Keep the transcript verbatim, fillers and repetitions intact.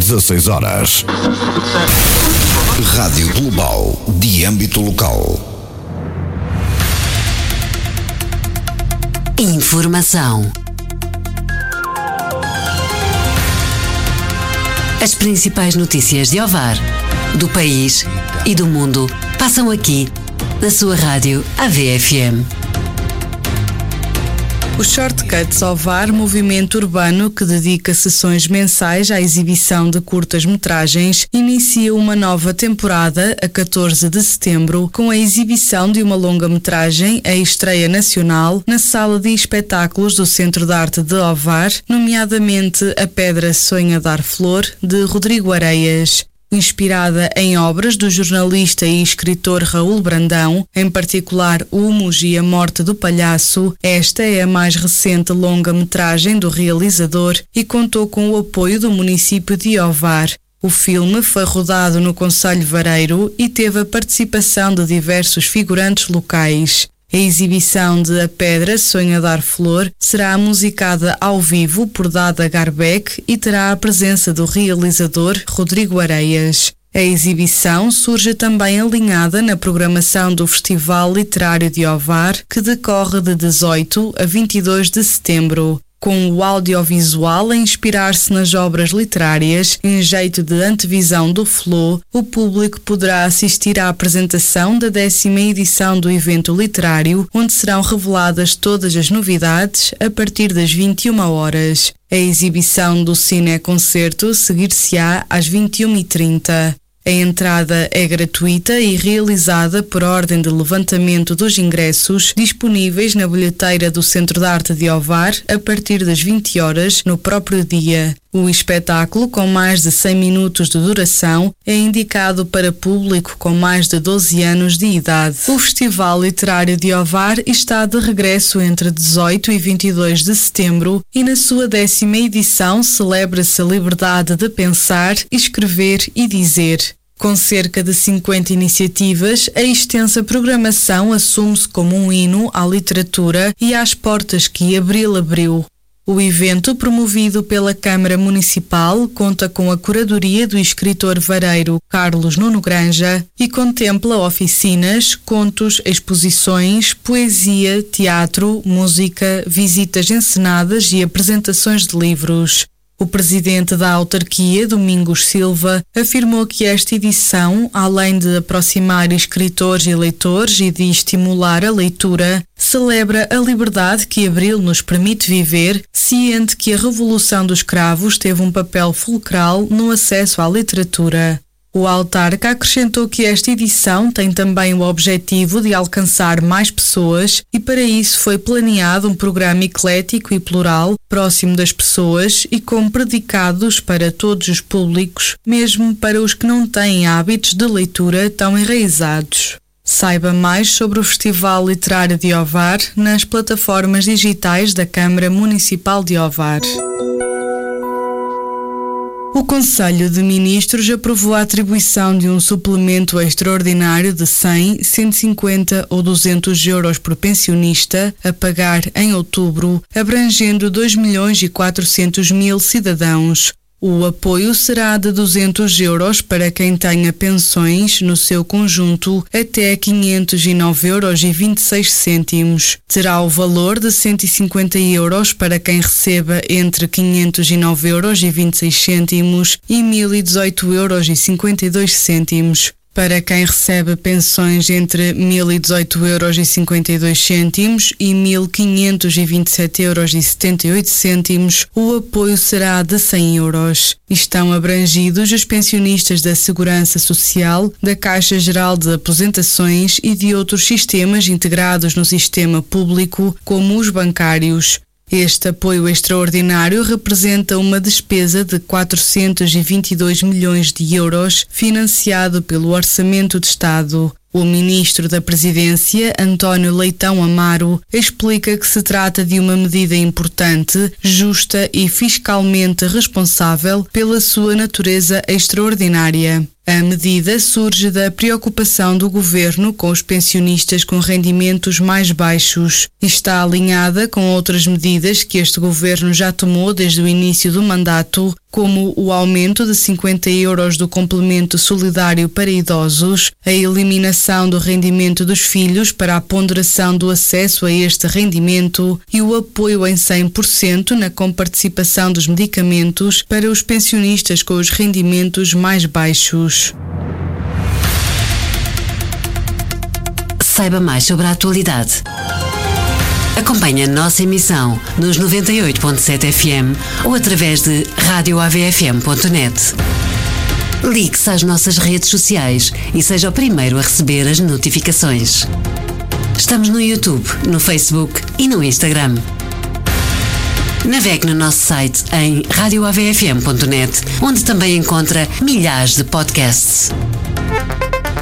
dezasseis horas. Rádio Global, de âmbito local. Informação. As principais notícias de Ovar, do país e do mundo passam aqui, na sua rádio A V F M. O Shortcuts Ovar, movimento urbano que dedica sessões mensais à exibição de curtas-metragens, inicia uma nova temporada a catorze de setembro com a exibição de uma longa-metragem, a estreia nacional, na Sala de Espetáculos do Centro de Arte de Ovar, nomeadamente A Pedra Sonha Dar Flor, de Rodrigo Areias. Inspirada em obras do jornalista e escritor Raul Brandão, em particular Humos e a Morte do Palhaço, esta é a mais recente longa-metragem do realizador e contou com o apoio do município de Ovar. O filme foi rodado no concelho Vareiro e teve a participação de diversos figurantes locais. A exibição de A Pedra Sonha Dar Flor será musicada ao vivo por Dada Garbeck e terá a presença do realizador Rodrigo Areias. A exibição surge também alinhada na programação do Festival Literário de Ovar, que decorre de dezoito a vinte e dois de setembro. Com o audiovisual a inspirar-se nas obras literárias, em jeito de antevisão do Flow, o público poderá assistir à apresentação da décima edição do evento literário, onde serão reveladas todas as novidades a partir das vinte e uma horas. A exibição do Cine-Concerto seguir-se-á às vinte e uma e trinta. A entrada é gratuita e realizada por ordem de levantamento dos ingressos disponíveis na bilheteira do Centro de Arte de Ovar a partir das vinte horas no próprio dia. O espetáculo, com mais de cem minutos de duração, é indicado para público com mais de doze anos de idade. O Festival Literário de Ovar está de regresso entre dezoito e vinte e dois de setembro e na sua décima edição celebra-se a liberdade de pensar, escrever e dizer. Com cerca de cinquenta iniciativas, a extensa programação assume-se como um hino à literatura e às portas que Abril abriu. O evento, promovido pela Câmara Municipal, conta com a curadoria do escritor vareiro Carlos Nuno Granja e contempla oficinas, contos, exposições, poesia, teatro, música, visitas encenadas e apresentações de livros. O presidente da autarquia, Domingos Silva, afirmou que esta edição, além de aproximar escritores e leitores e de estimular a leitura, celebra a liberdade que Abril nos permite viver, ciente que a Revolução dos Cravos teve um papel fulcral no acesso à literatura. O autarca acrescentou que esta edição tem também o objetivo de alcançar mais pessoas e para isso foi planeado um programa eclético e plural, próximo das pessoas e com predicados para todos os públicos, mesmo para os que não têm hábitos de leitura tão enraizados. Saiba mais sobre o Festival Literário de Ovar nas plataformas digitais da Câmara Municipal de Ovar. O Conselho de Ministros aprovou a atribuição de um suplemento extraordinário de cem, cento e cinquenta ou duzentos euros por pensionista a pagar em outubro, abrangendo dois milhões e quatrocentos mil cidadãos. O apoio será de duzentos euros para quem tenha pensões no seu conjunto até quinhentos e nove euros e vinte e seis cêntimos. Terá o valor de cento e cinquenta euros para quem receba entre quinhentos e nove euros e vinte e seis cêntimos e mil e dezoito euros e cinquenta e dois cêntimos. Para quem recebe pensões entre mil e dezoito euros e cinquenta e dois cêntimos e mil quinhentos e vinte e sete euros e setenta e oito cêntimos, o apoio será de cem euros. Estão abrangidos os pensionistas da Segurança Social, da Caixa Geral de Aposentações e de outros sistemas integrados no sistema público, como os bancários. Este apoio extraordinário representa uma despesa de quatrocentos e vinte e dois milhões de euros, financiado pelo Orçamento de Estado. O ministro da Presidência, António Leitão Amaro, explica que se trata de uma medida importante, justa e fiscalmente responsável pela sua natureza extraordinária. A medida surge da preocupação do governo com os pensionistas com rendimentos mais baixos e está alinhada com outras medidas que este governo já tomou desde o início do mandato, como o aumento de cinquenta euros do complemento solidário para idosos, a eliminação do rendimento dos filhos para a ponderação do acesso a este rendimento e o apoio em cem por cento na comparticipação dos medicamentos para os pensionistas com os rendimentos mais baixos. Saiba mais sobre a atualidade. Acompanhe a nossa emissão nos noventa e oito ponto sete F M ou através de rádio A V F M ponto net. Ligue-se às nossas redes sociais e seja o primeiro a receber as notificações. Estamos no YouTube, no Facebook e no Instagram. Navegue no nosso site em rádio A V F M ponto net, onde também encontra milhares de podcasts.